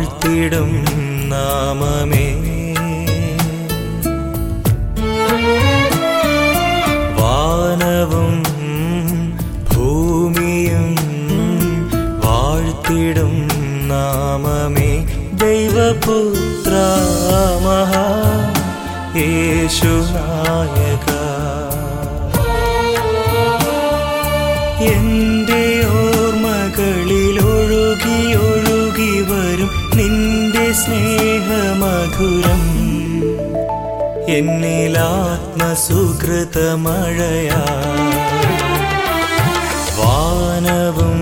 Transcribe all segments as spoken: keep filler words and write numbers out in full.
വാഴ്ത്തിടും നാമമേ. വാനവും ഭൂമിയും വാഴ്ത്തിടും നാമമേ. ദൈവപുത്ര മഹാ യേശുനായക. എന്റെ ഓർമ്മകളിൽ ഒഴുകി ഒഴുകി വരും നിന്റെ സ്നേഹമധുരം. എന്നിൽ ആത്മസുകൃതമഴയാ. വാനവും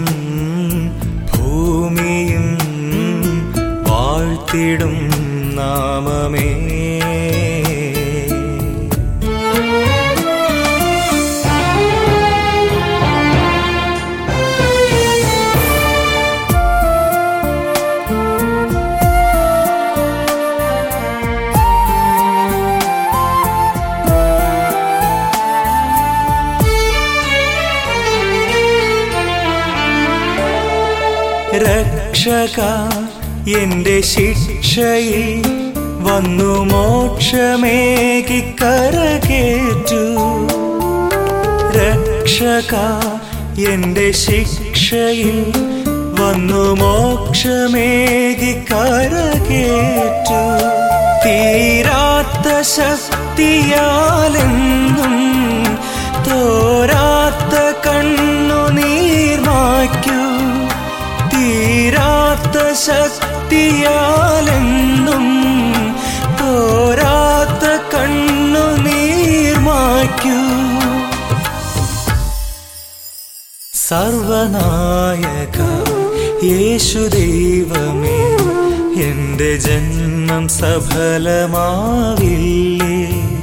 ഭൂമിയും വാഴ്ത്തിടും നാമമേ. രക്ഷക എന്റെ ശിക്ഷയിൽ വന്നു മോക്ഷമേകി കരകേറ്റു. രക്ഷക എന്റെ ശിക്ഷയിൽ വന്നു മോക്ഷമേകി കരകേറ്റു. തീരാത്ത ശക്തിയാലെന്നും തോരാത്ത കണ്ണുനീർ മായ്ക്കൂ. തീരാത്ത ശക്തിയാലെന്നും തോരാത്ത കണ്ണുനീർ മായ്ക്കൂ. സർവനായക യേശുദൈവമേ, എന്റെ ജന്മം സഫലമാവില്ലേ.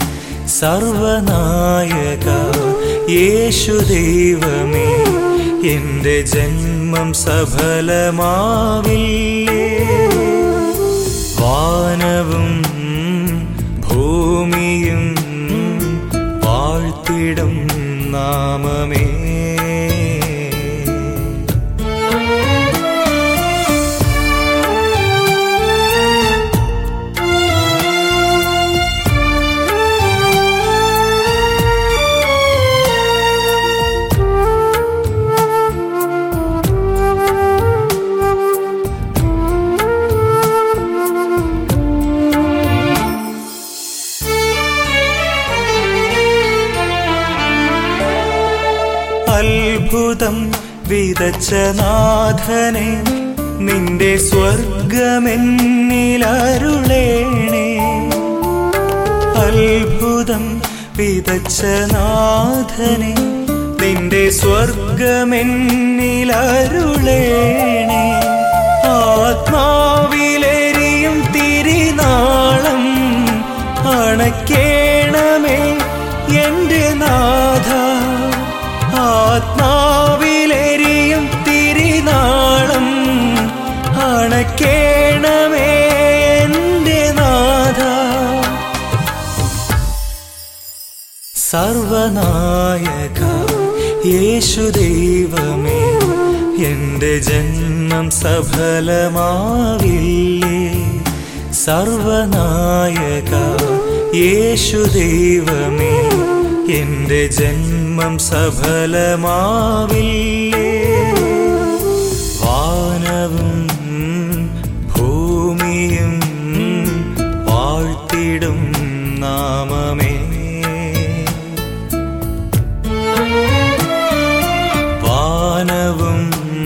സർവനായക യേശുദൈവമേ, എന്റെ ജന്മം സഫലമാവില്ലേ. വാനവും ഭൂമിയും വാഴ്ത്തിടും നാമമേ. അത്ഭുതം വിതച്ച നാഥനെ, നിന്റെ സ്വർഗമെന്നിലരുളേണേ. അത്ഭുതം വിതച്ച നാഥനെ, നിന്റെ സ്വർഗമെന്നിലരുളേണേ. ആത്മാവിലെരിയും തിരിനാളം അണയ്ക്കേണമേ എന്റെ നാഥ. ആത്മാവിലെരിയും തിരിനാളം അണയ്ക്കേണമേ എന്റെ നാഥ. സർവനായക യേശുദൈവമേ, എന്റെ ജന്മം സഫലമാവില്ലേ. സർവനായക യേശുദൈവമേ, എന്റെ ജന്മം സഫലമാവില്ലേ. വാനവും ഭൂമിയും വാഴ്ത്തിടും നാമമേ. വാനവും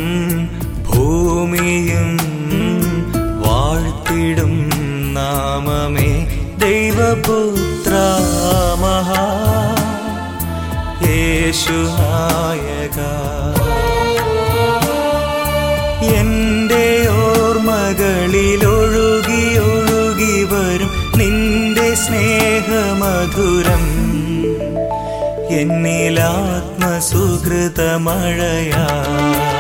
ഭൂമിയും വാഴ്ത്തിടും നാമമേ. ദൈവപുത്ര മഹാ യേശുനായക. എന്റെ ഓർമ്മകളിൽ ഒഴുകി ഒഴുകി വരും നിന്റെ സ്നേഹമധുരം. എന്നിൽ ആത്മസുകൃതമഴയാ.